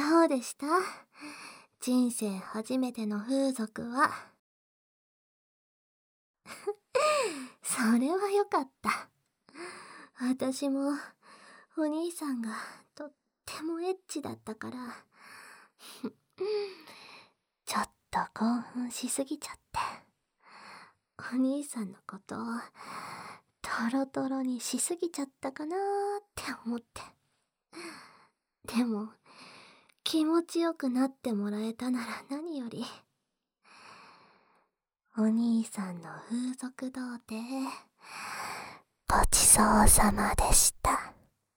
どうでした？人生初めての風俗は。それはよかった。私もお兄さんがとってもエッチだったからちょっと興奮しすぎちゃって、お兄さんのことをトロトロにしすぎちゃったかなーって思って。でも気持ちよくなってもらえたなら何より。お兄さんの風俗童貞、ごちそうさまでした。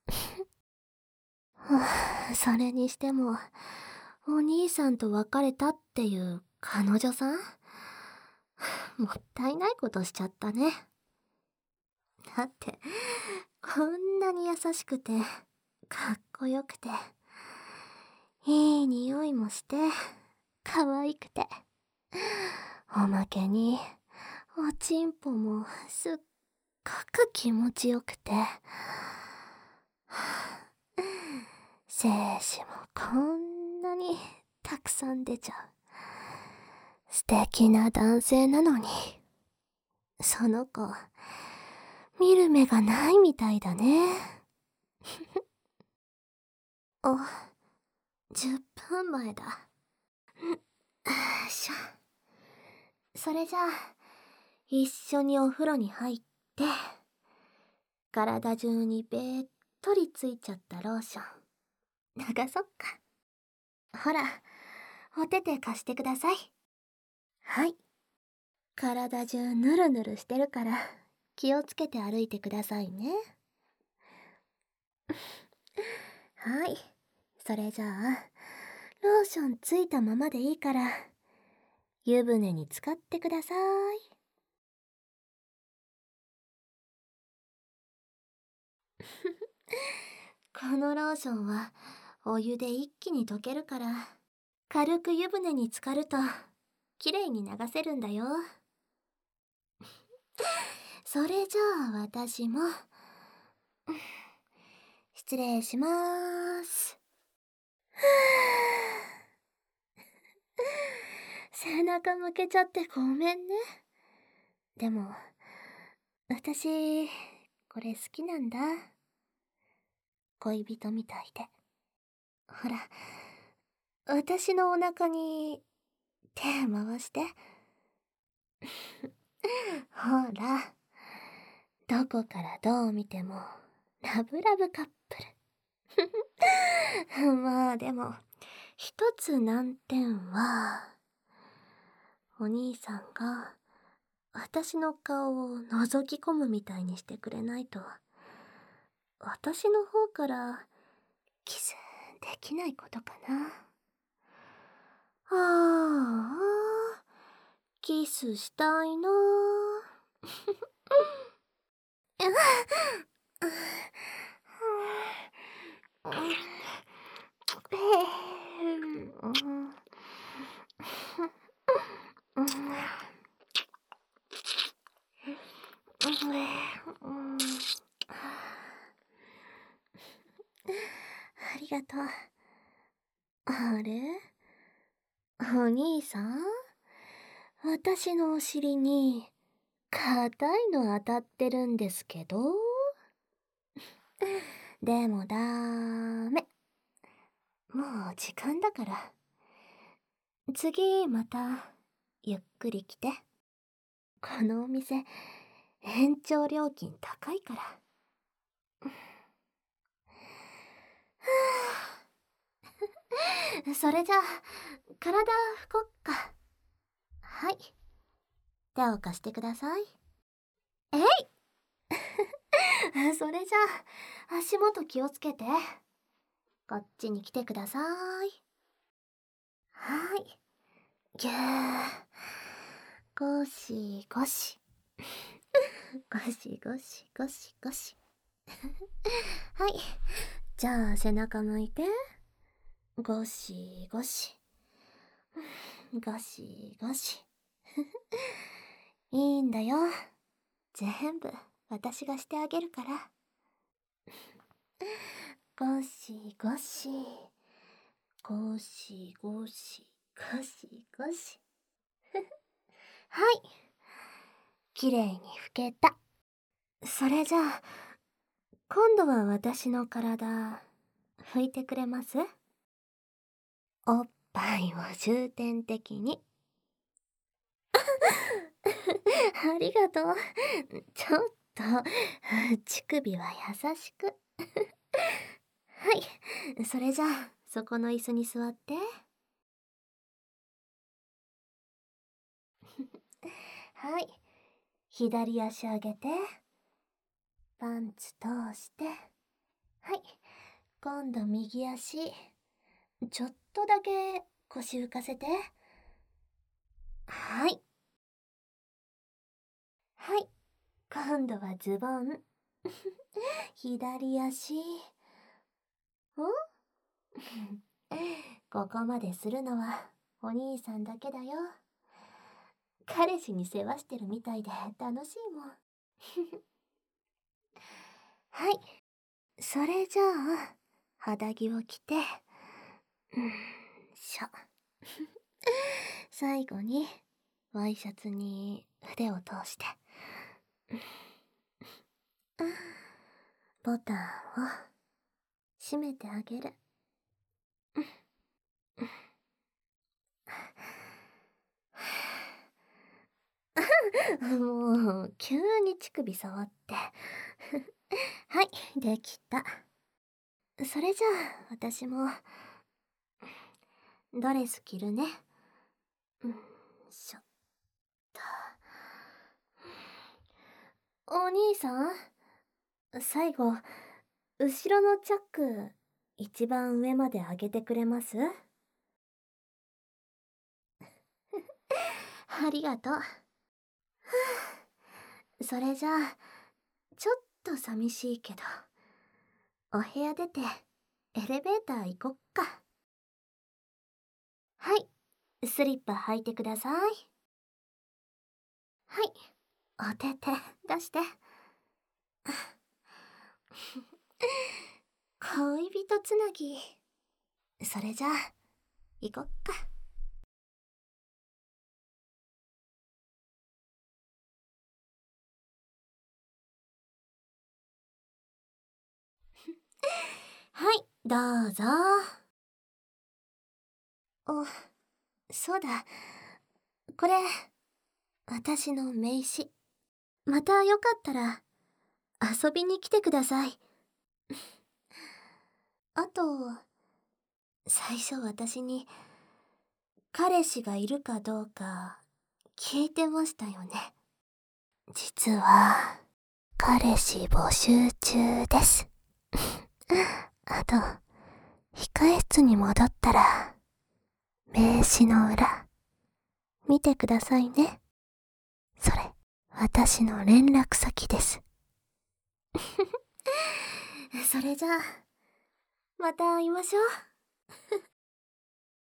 それにしても、お兄さんと別れたっていう彼女さん、もったいないことしちゃったね。だって、こんなに優しくて、かっこよくて、いい匂いもして、可愛くて、おまけに、おちんぽもすっごく気持ちよくて、精子もこんなにたくさん出ちゃう。素敵な男性なのに、その子、見る目がないみたいだね。10分前だ。よいしょ。それじゃあ、一緒にお風呂に入って、体中にべっとりついちゃったローション、流そっか。ほら、お手手貸してください。はい。体中ぬるぬるしてるから、気をつけて歩いてくださいね。はい。それじゃあ、ローションついたままでいいから、湯船に浸かってください。このローションはお湯で一気に溶けるから、軽く湯船に浸かるときれいに流せるんだよ。それじゃあ私も失礼しまーす。背中向けちゃってごめんね。でも私これ好きなんだ。恋人みたいで。ほら、私のお腹に手回して。ほら、どこからどう見てもラブラブカップル。まあでも一つ難点は、お兄さんが私の顔を覗き込むみたいにしてくれないと、私の方からキスできないことかな。ああ、キスしたいな。ありがとう。あれ？お兄さん？私のお尻に硬いの当たってるんですけど。でもダメ。もう時間だから。次またゆっくり来て。このお店延長料金高いから。それじゃあ体拭こっか。はい、手を貸してください。えいそれじゃあ足元気をつけて。こっちに来てください。はい、ぎゅー、ゴシゴシゴシゴシゴシゴシ。はい、じゃあ背中向いて。ゴシゴシゴシゴシ。いいんだよ、全部私がしてあげるから。ゴシゴシゴシゴシゴシゴシ。はい。きれいに拭けた。それじゃあ、今度は私の体、拭いてくれます？おっぱいを重点的に。ありがとう。ちょっと、乳首は優しく。はい。それじゃあ、そこの椅子に座って。はい。左足上げて。パンツ通して。はい。今度右足。ちょっとだけ腰浮かせて。はい。はい。今度はズボン。左足。ここまでするのはお兄さんだけだよ。彼氏に世話してるみたいで楽しいもん。はい。それじゃあ、肌着を着て、しょ。最後に、ワイシャツに腕を通して、ボタンを閉めてあげる。もう、急に乳首触って。はい、できた。それじゃあ、私も、ドレス着るね。しょっと。お兄さん、最後、後ろのチャック、一番上まで上げてくれます？ありがとう。それじゃあ、ちょっと寂しいけど、お部屋出て、エレベーター行こっか。はい、スリッパ履いてください。はい、お手手出して。恋人つなぎ。それじゃあ、行こっか。はい、どうぞ。お、そうだ。これ、私の名刺。またよかったら、遊びに来てください。あと、最初私に、彼氏がいるかどうか、聞いてましたよね。実は、彼氏募集中です。あと、控え室に戻ったら、名刺の裏、見てくださいね。それ、私の連絡先です。それじゃあ、また会いましょう。